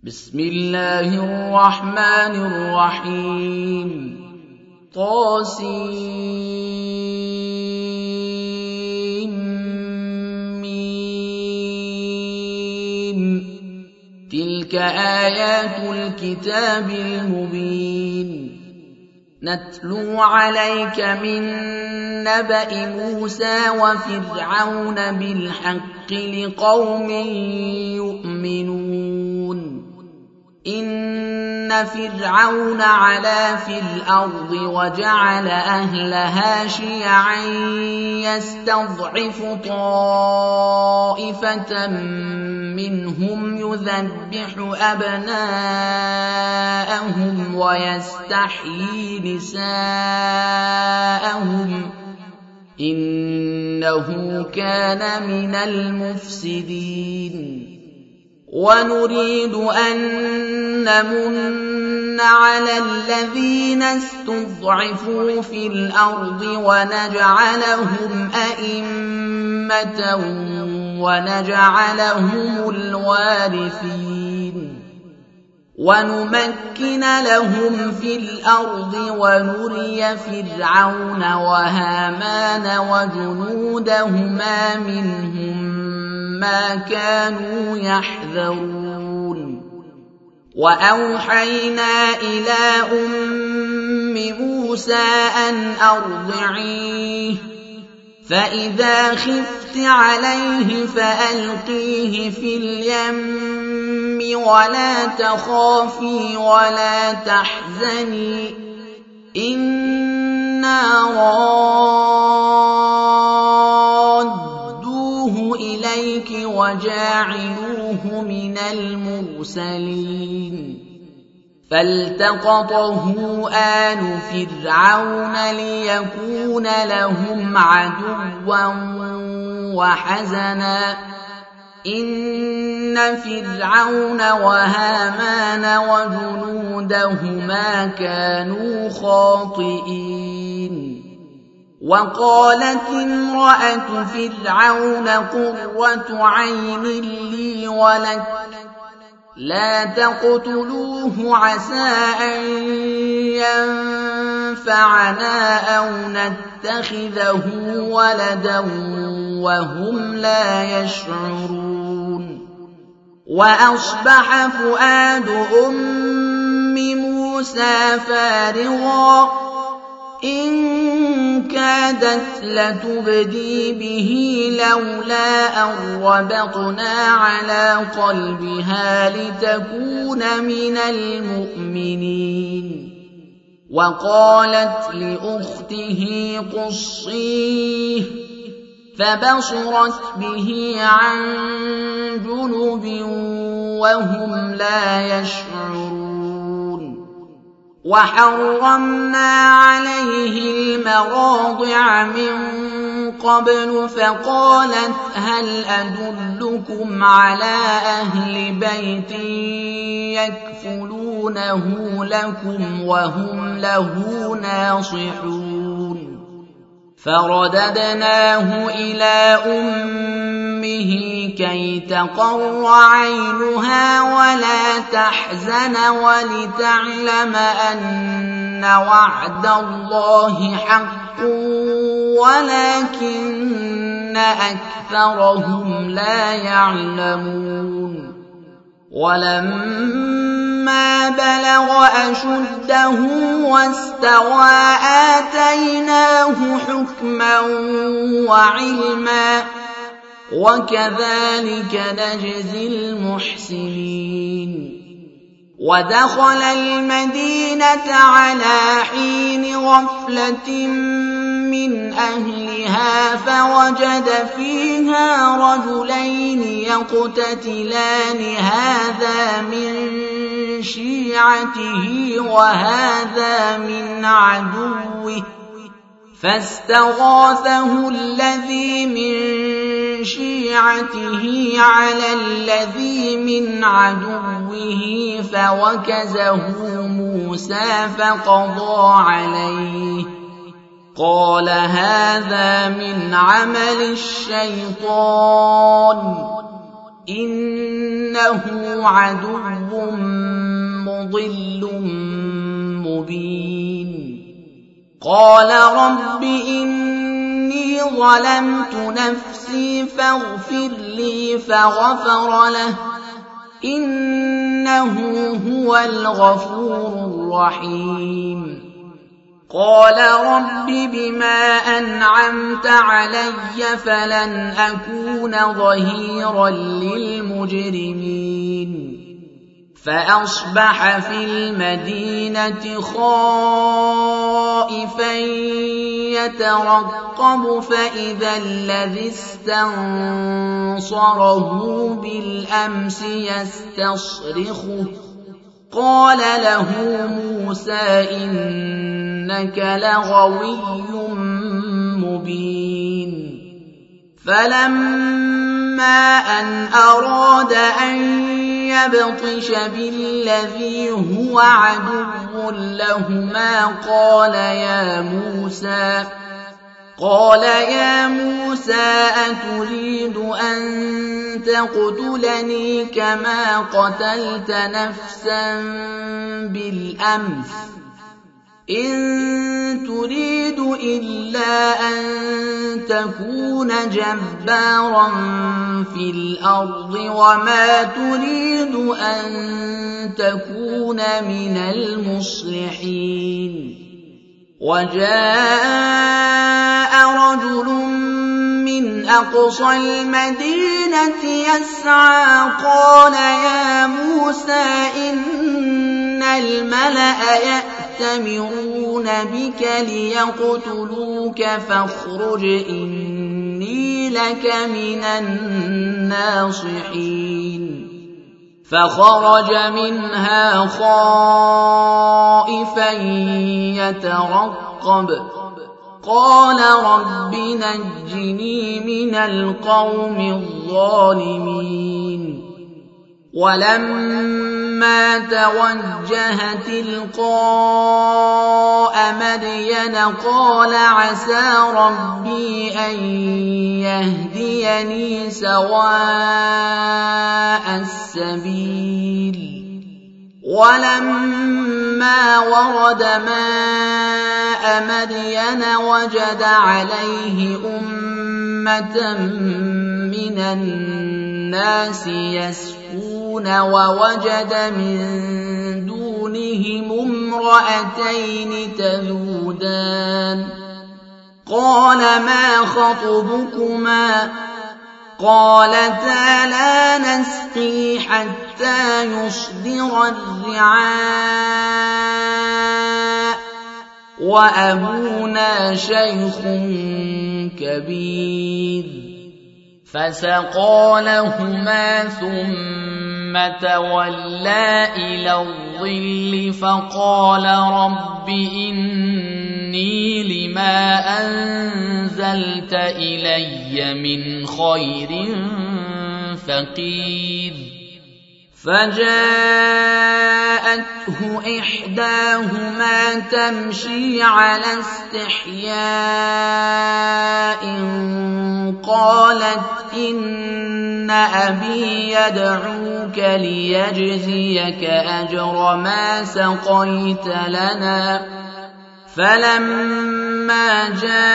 بسم الله الرحمن الرحيم طاسيم تلك آيات الكتاب المبين نتلو عليك من نبأ موسى وفرعون بالحق لقوم يؤمنون إن فرعون علا في الأرض وجعل أهلها شيعا يستضعف طائفة منهم يذبح أبناءهم ويستحيي نساءهم إنه كان من المفسدين ونريد أن نمن على الذين استضعفوا في الأرض ونجعلهم أئمة ونجعلهم الوارثين ونمكن لهم في الأرض ونري فرعون وهامان وجنودهما منهم ما كانوا يحذرون وأوحينا إلى أم موسى أن أرضعيه فإذا خفت عليه فألقيه في اليم ولا تخافي ولا تحزني إنا رادوه إليك وجاعلوه من المرسلين فالتقطه آل فرعون ليكون لهم عدوا وحزنا إن فرعون وهامان وجنودهما كانوا خاطئين وقالت امرأة فرعون قرة عين لي ولك لا تقتلوه عسى أن ينفعنا أو نتخذه ولدا وهم لا يشعرون وأصبح فؤاد أم موسى فارغا إن كادت لتبدي به لولا أن ربطنا على قلبها لتكون من المؤمنين وقالت لأخته قصيه فبصرت به عن جنب وهم لا يشعرون وحرمنا عليه المراضع من قبل فقالت هل أدلكم على أهل بيت يكفلونه لكم وهم له ناصحون فرددناه إلى أمه كي تقر عينها ولا تحزن ولتعلم أن وعد الله حق ولكن أكثرهم لا يعلمون ولما بلغ أشده واستوى آتيناه حكما وعلما وكذلك نجزي المحسنين ودخل المدينة على حين غفلة من أهلها فوجد فيها رجلين يقتتلان هذا من شيعته وهذا من عدوه فاستغاثه الذي من شيعته على الذي من عدوه فوكزه موسى فقضى عليه قال هذا من عمل الشيطان إنه عدو مضل مبين قال رب إني ظلمت نفسي فاغفر لي فغفر له إنه هو الغفور الرحيم قال رب بما أنعمت علي فلن أكون ظهيرا للمجرمين فأصبح في المدينة خائفا يترقب فإذا الذي استنصره بالأمس يستصرخه قال له موسى إنك لغوي مبين فلما أن أراد أن يبطش بالذي هو عدو لهما قال يا موسى أتريد أن تقتلني كما قتلت نفسا بالأمس إن تريد إلا أن تكون جبارا في الأرض وما تريد أن تكون من المصلحين وجاء رجل من أقصى المدينة يسعى قال يا موسى إن الملأ يأتمرون بك ليقتلوك فاخرج إني لك من الناصحين فخرج منها خائفا يترقب قال رب نجني من القوم الظالمين ولما توجه تلقاء مدين قال عسى ربي أن يهديني سواء السبيل ولما ورد ماء مدين وجد عليه أمة من الناس يسقون ووجد من دونهم امرأتين تذودان قال ما خطبكما قالتا لا نسقي حتى يصدر الرعاء وأبونا شيخ كبير فسقى لهما ثم تولى إلى الظل فقال رب إني لما أنزلت إلي من خير فقير فجاءته إحداهما تمشي على استحياء قالت إن أبي يدعوك ليجزيك أجر ما سقيت لنا فلما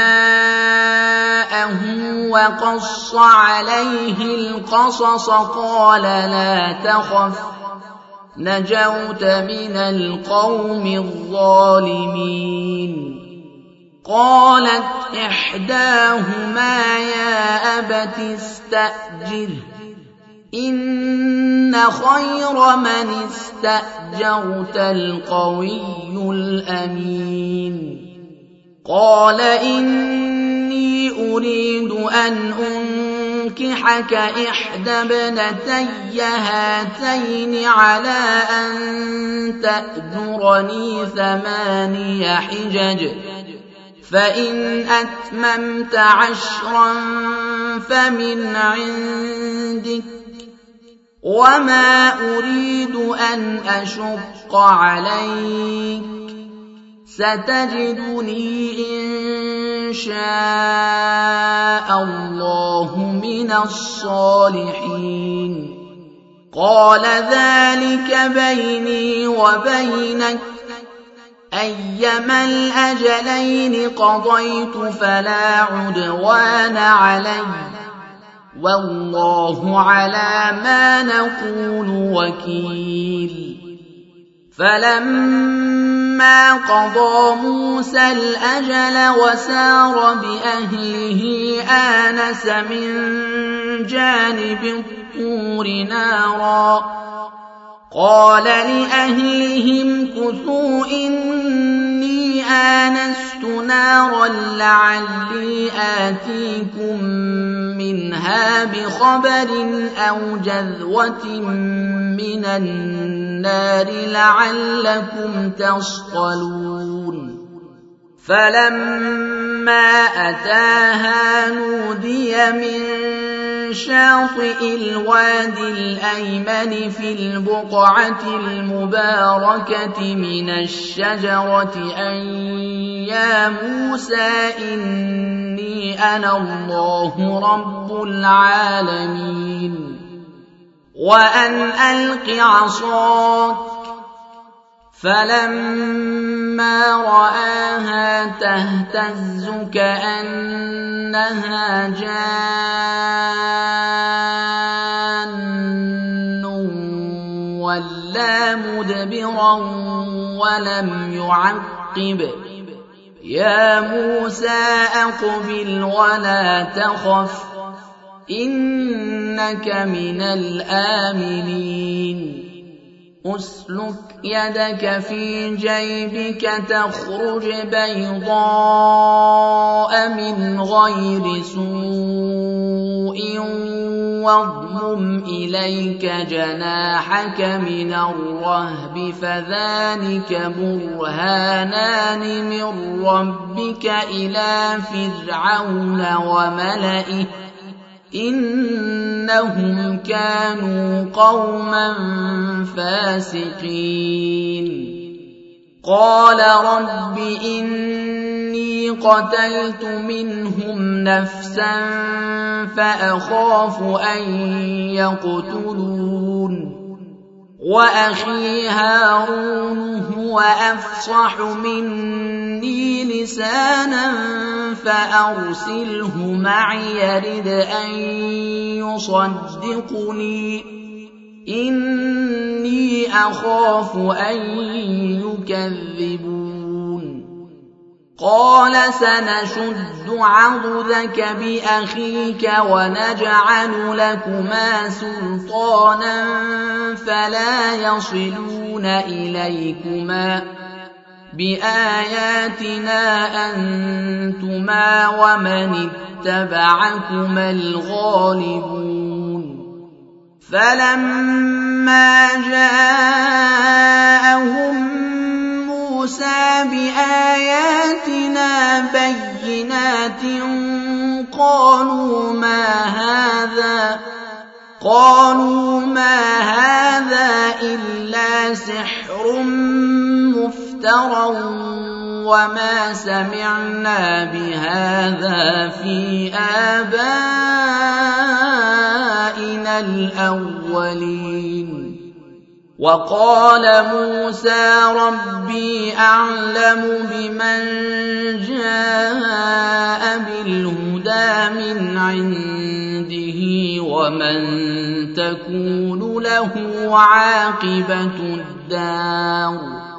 جاءه وقص عليه القصص قال لا تخف نجوت من القوم الظالمين قالت إحداهما يا أبت استأجره إن خير من استأجرت القوي الأمين قال إني أريد أن أنكحك إحدى ابنتي هاتين على أن تأجرني 8 حجج فإن أتممت 10 فمن عندك وما أريد أن أشق عليك ستجدني إن شاء الله من الصالحين. قال ذلك بيني وبينك، أيما الأجلين قضيت فلا عدوان علي، والله على ما نقول وكيل. فلما قضى موسى الأجل وسار بأهله آنس من جانب الطور نارا، قال لأهلهم كثوا إني آنست نارا لعلي آتيكم منها بخبر أو جذوة من النار لعلكم تصطلون. فلما أتاها نودي من شاطئ الوادي الأيمن في البقعة المباركة من الشجرة أن يا موسى إني أنا الله رب العالمين، وأن ألق عصاك. فلما رآها تهتز كأنها جان ولا مدبرا ولم يعقب، يا موسى أقبل ولا تخف إنك من الآمنين. أسلك يدك في جيبك تخرج بيضاء من غير سوء واضمم إليك جناحك من الرهب فذلك برهانان من ربك إلى فرعون وملئه إنهم كانوا قوما فاسقين. قال رب إني قتلت منهم نفسا فأخاف أن يقتلون، وأخي هارون هو أفصح مني لسانا فأرسله معي يرد أن يصدقني إني أخاف أن يكذبون. قال سنشد عضدك بأخيك ونجعل لكما سلطانا فلا يصلون إليكما بآياتنا أنتما ومن اتبعكما الغالبون. فلما جاءهم موسى بآياتنا بينات قالوا ما هذا إلا سحر مفترى وما سمعنا بهذا في آبائنا الأولين. وقال موسى ربي أعلم بمن جاء بالهدى من عنده ومن تكون له عاقبة الدار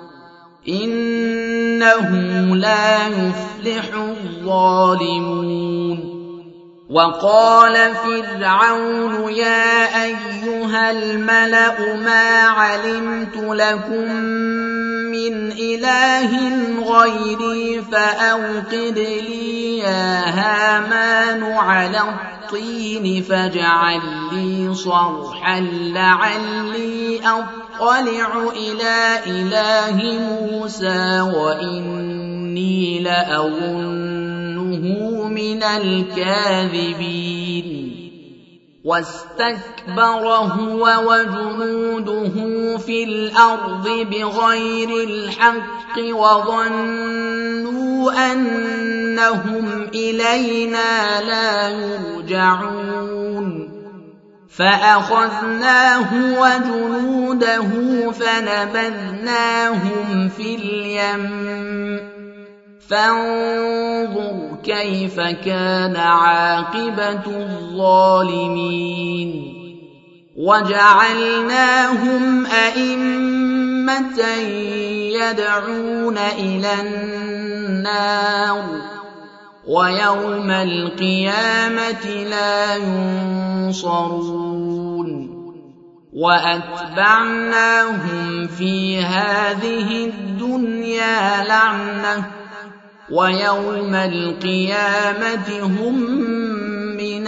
إنه لا يفلح الظالمون. وقال فرعون يا أيها الملأ ما علمت لكم من إله غيري فأوقد لي يا هامان على الطين فاجعل لي صرحا لعلي أطلع إلى إله موسى وإني لأظنه من الكاذبين. واستكبر هو وجنوده في الأرض بغير الحق وظنوا أنهم إلينا لا يرجعون فأخذناه وجنوده فنبذناهم في اليم فانظر كيف كان عاقبة الظالمين وجعلناهم أئمة يدعون إلى النار ويوم القيامة لا ينصرون وأتبعناهم في هذه الدنيا لعنة ويوم القيامة هم من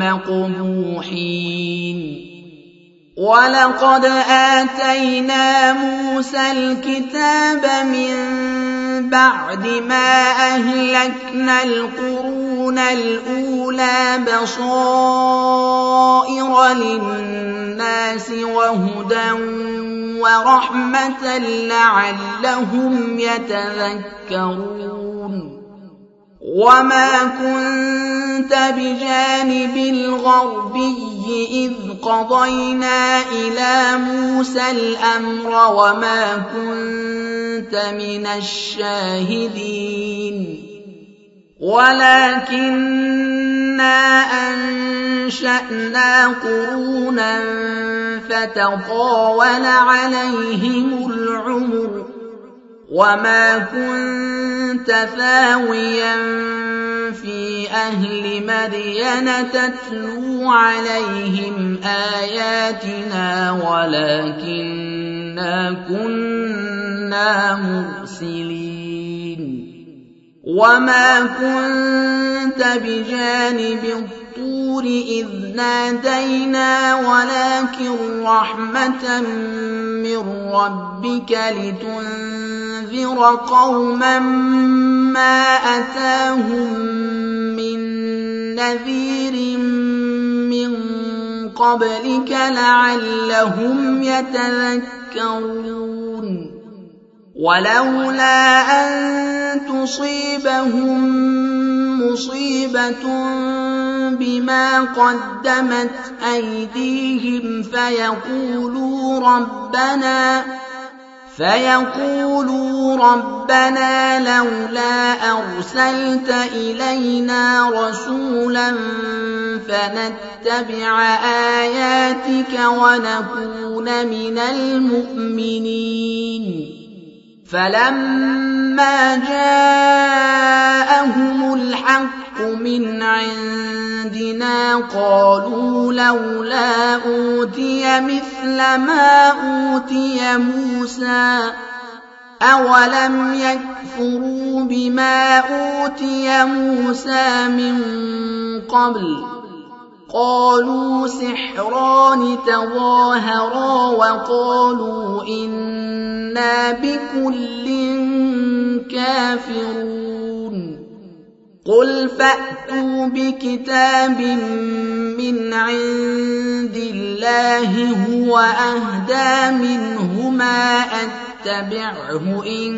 المقبوحين ولقد آتينا موسى الكتاب من بعد ما أهلكنا القرون الأولى بصائر للناس وهدى ورحمة لعلهم يتذكرون وما كنت بجانب الغربي إذ قضينا إلى موسى الأمر وما كنت من الشاهدين ولكننا أنشأنا قرونا فتطاول عليهم العمر وما كنت ثاويا في أهل مدين تتلو عليهم آياتنا ولكننا كنا مرسلين وما كنت بجانب الطور إذ نادينا ولكن رحمة من ربك لتنذر قوما ما أتاهم من نذير من قبلك لعلهم يتذكرون ولولا أن تصيبهم مصيبة بما قدمت أيديهم فيقولوا ربنا لولا أرسلت إلينا رسولا فنتبع آياتك ونكون من المؤمنين فلما جاءهم الحق من عندنا قالوا لولا أوتي مثل ما أوتي موسى أولم يكفروا بما أوتي موسى من قبل قالوا سحران تظاهرا وقالوا إنا بكل كافرون قل فأتوا بكتاب من عند الله هو أهدى منهما أتبعه إن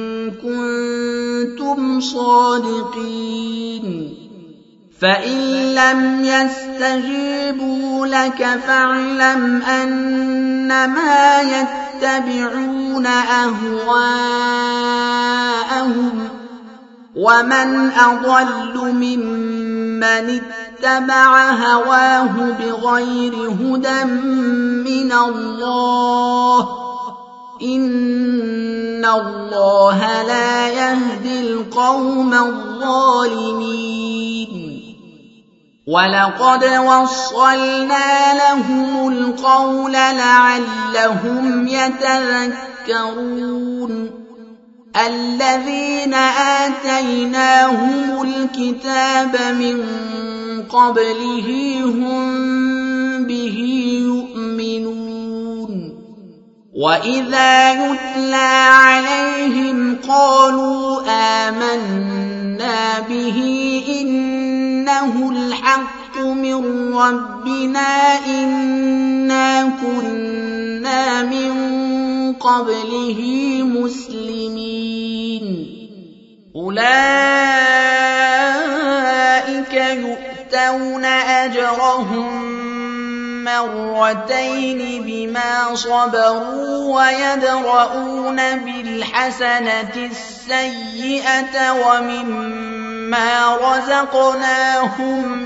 كنتم صادقين فإن لم يستجيبوا لك فاعلم أنما يتبعون أهواءهم ومن أضل ممن اتبع هواه بغير هدى من الله إن الله لا يهدي القوم الظالمين ولقد وصلنا لهم القول لعلهم يتذكرون الذين آتيناهم الكتاب من قبله هم به يؤمنون وإذا يتلى عليهم قالوا آمنا به إنه الحق من ربنا إنا كنا من قبله مسلمين أولئك يؤتون أجرهم مرتين بما صبروا ويدرؤون بالحسنة السيئة ومما رزقناهم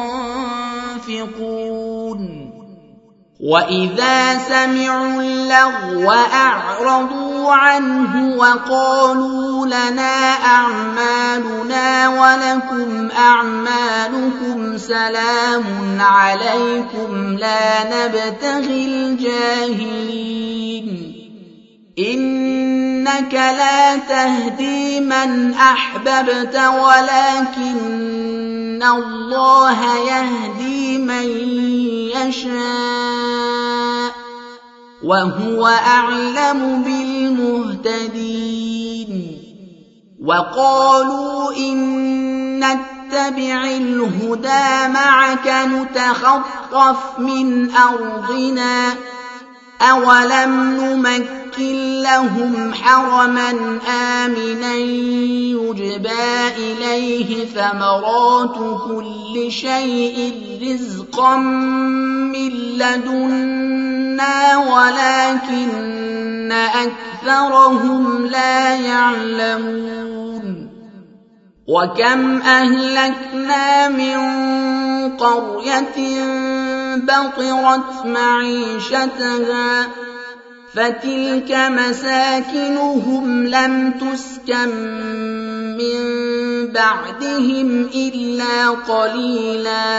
ينفقون وإذا سمعوا اللغو أعرضوا عنه وقالوا لنا أعمالنا ولكم أعمالكم سلام عليكم لا نبتغي الجاهلين إنك لا تهدي من أحببت ولكن الله يهدي من يشاء وهو أعلم بالمهتدين وقالوا إن نتبع الهدى معك نتخطف من أرضنا أولم نمكن لهم حرما آمنا يجبى إليه ثمرات كل شيء رزقا من لدنا ولكن أكثرهم لا يعلمون وكم أهلكنا من قرية بطرت معيشتها فتلك مساكنهم لم تسكن من بعدهم إلا قليلا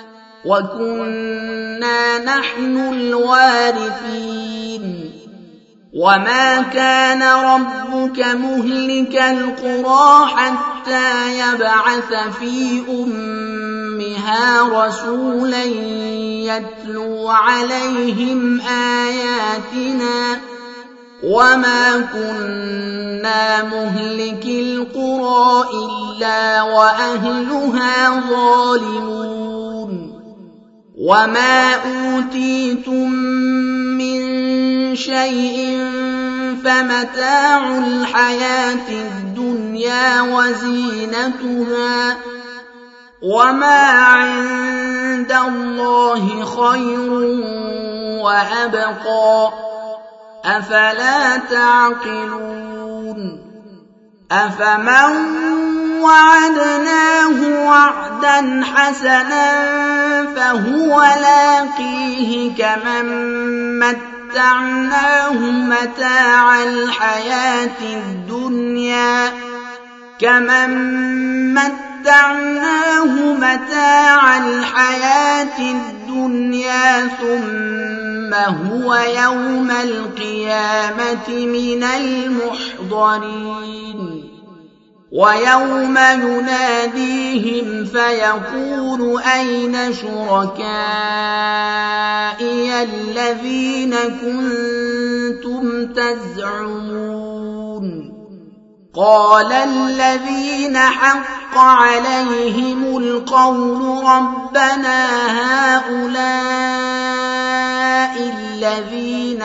وكنا نحن الوارثين وما كان ربك مهلك القرى حتى يبعث في أمها رسولا يتلو عليهم آياتنا وما كنا مهلك القرى إلا وأهلها ظالمون وما أوتيتم من شيء فمتاع الحياة الدنيا وزينتها وما عند الله خير وأبقى أفلا تعقلون أفمن وعدناه وعدا حسنا فهو لاقيه كمن متعناه متاع الحياة الدنيا ثم هو يوم القيامة من المحضرين ويوم يناديهم فيقول أين شركائي الذين كنتم تزعمون قال الذين حق عليهم القول ربنا هؤلاء الذين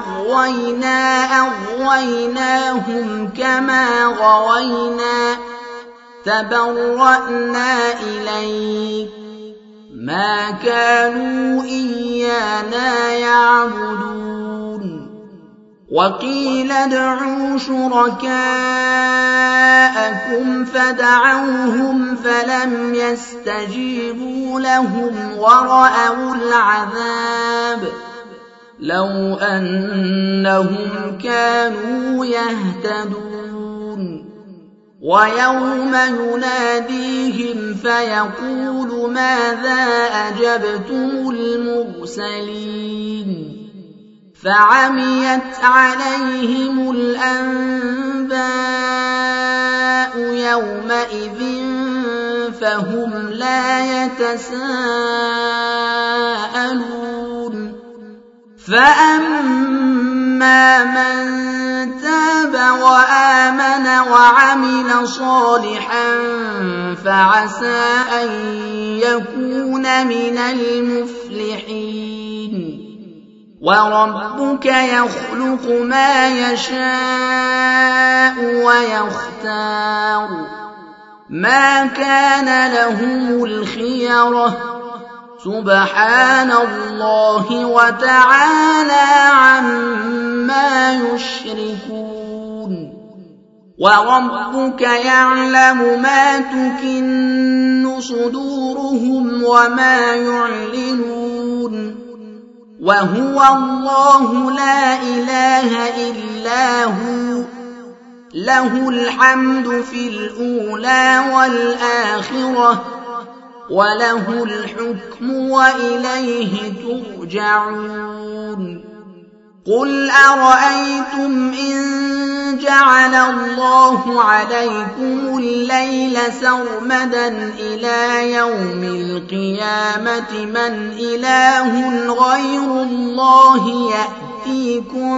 أغويناهم كما غوينا تبرأنا إليك ما كانوا إيانا يعبدون وقيل ادعوا شركاءكم فدعوهم فلم يستجيبوا لهم ورأوا العذاب لو أنهم كانوا يهتدون ويوم يناديهم فيقول ماذا أجبتم المرسلين فعميت عليهم الأنباء يومئذ فهم لا يتساءلون فأما من تاب تاب وآمن وعمل صالحا فعسى أن يكون من المفلحين وربك يخلق ما يشاء ويختار ما كان لهم الخيرة سبحان الله وتعالى عما يشركون وربك يعلم ما تكن صدورهم وما يعلنون وهو الله لا إله إلا هو له الحمد في الأولى والآخرة وله الحكم وإليه ترجعون قل أرأيتم إن جعل الله عليكم الليل سرمدا إلى يوم القيامة من إله غير الله يأتيكم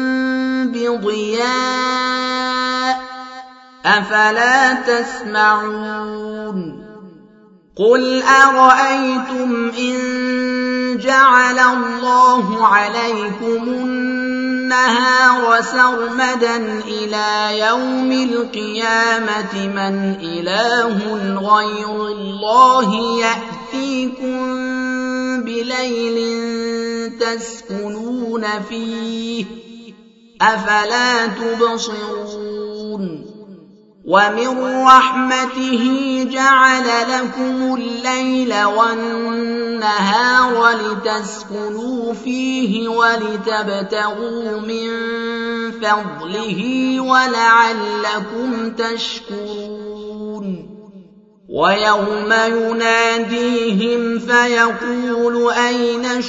بضياء أفلا تسمعون قل أرأيتم إن جعل الله عليكم النهار سرمدا إلى يوم القيامة من إله غير الله يأتيكم بليل تسكنون فيه أفلا تبصرون ومن رحمته جعل لكم الليل والنهار لتسكنوا فيه ولتبتغوا من فضله ولعلكم تشكرون ويوم يناديهم فيقول أين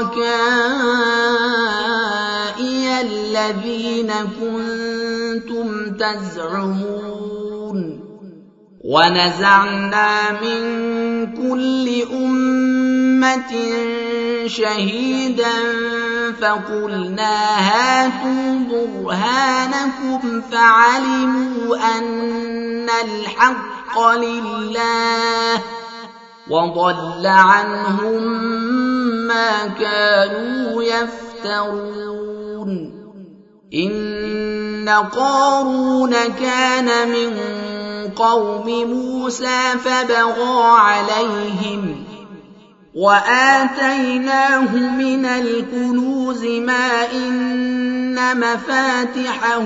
شركائي الذين كنتم تزعمون ونزعنا من كل أمة شهيدا فقلنا هاتوا برهانكم فعلموا أن الحق لله وضل عنهم ما كانوا يفترون إن قارون كان من قوم موسى فبغى عليهم وآتيناه من الكنوز ما إن مفاتحه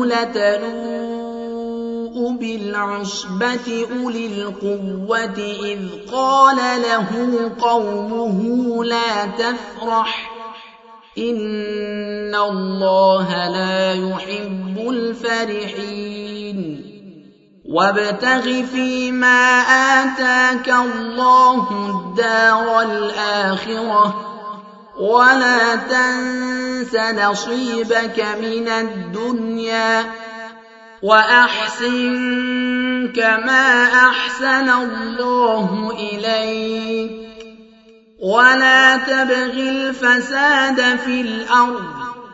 لتنوء بالعصبة أولي القوة إذ قال له قومه لا تفرح إن الله لا يحب الفرحين وابتغ فيما آتاك الله الدار الآخرة ولا تنس نصيبك من الدنيا وأحسن كما أحسن الله إليك ولا تبغ الفساد في الأرض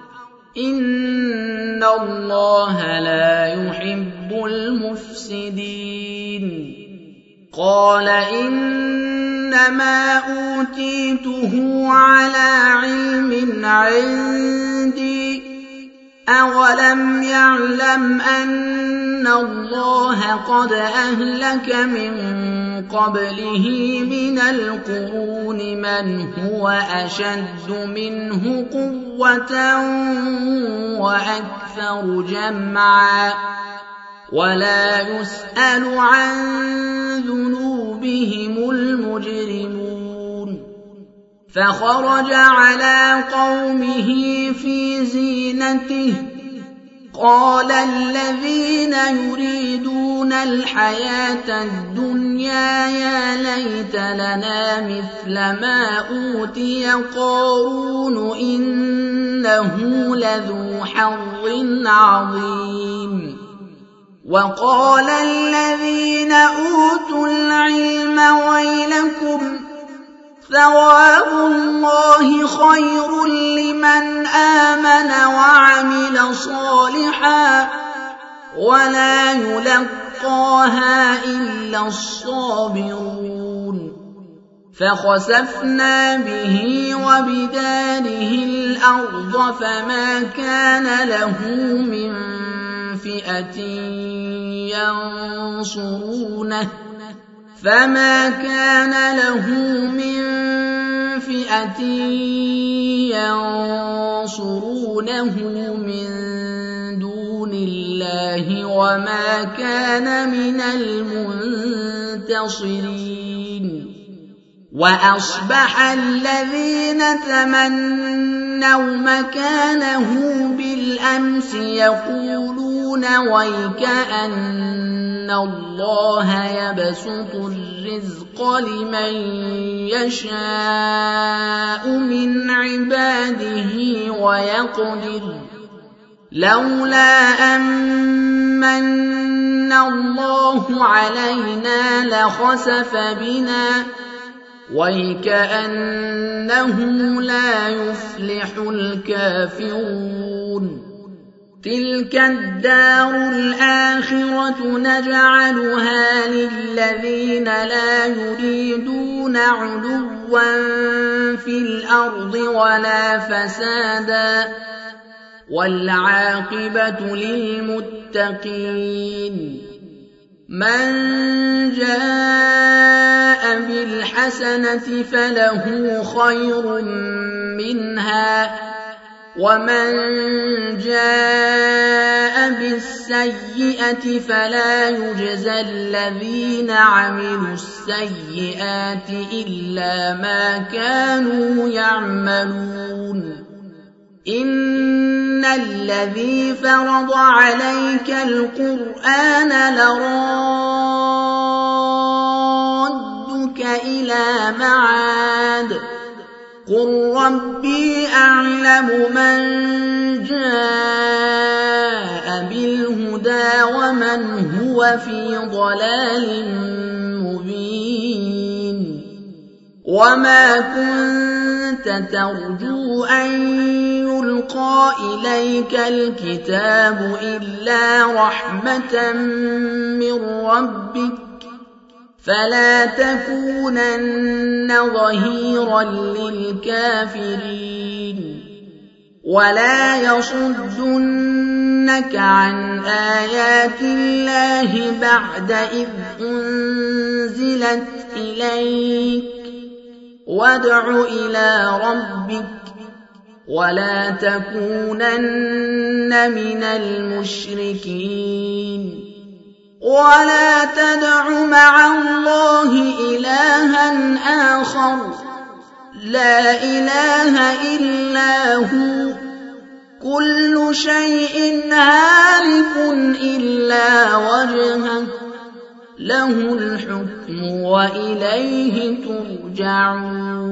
إن الله لا يحب المفسدين قال إنما أوتيته على علم عندي أولم يعلم أن الله قد أهلك من قبله من القرون من هو أشد منه قوة وأكثر جمعا ولا يسأل عن ذنوبهم المجرمون فخرج على قومه في زينته قال الذين يريدون الحياة الدنيا يا ليت لنا مثل ما أوتي قارون إنه لذو حظ عظيم وقال الذين أوتوا العلم ويلكم ثواب الله خير لمن آمن وعمل صالحا ولا يلقاها إلا الصابرون فخسفنا به وبداره الأرض فما كان له من فئة ينصرونه من دون الله وما كان من المنتصرين وأصبح الذين تمنوا مكانه بالأمس يقولون ويكأن الله يبسط الرزق لمن يشاء من عباده ويقدر لولا أمن الله علينا لخسف بنا ويكأنه لا يفلح الكافرون تلك الدار الآخرة نجعلها للذين لا يريدون علوا في الأرض ولا فسادا والعاقبة للمتقين من جاء بالحسنة فله خير منها ومن جاء بالسيئة فلا يجزى الذين عملوا السيئات إلا ما كانوا يعملون إن الذي فرض عليك القرآن لرادك إلى معاد قل ربي أعلم من جاء بالهدى ومن هو في ضلال مبين وما كنت ترجو أن يلقى إليك الكتاب إلا رحمة من ربك فلا تكونن ظهيرا للكافرين ولا يصدنك عن آيات الله بعد إذ أنزلت إليك وادع إلى ربك ولا تكونن من المشركين ولا تدع مع الله إلها آخر لا إله إلا هو كل شيء هالك إلا وجهه له الحكم وإليه ترجعون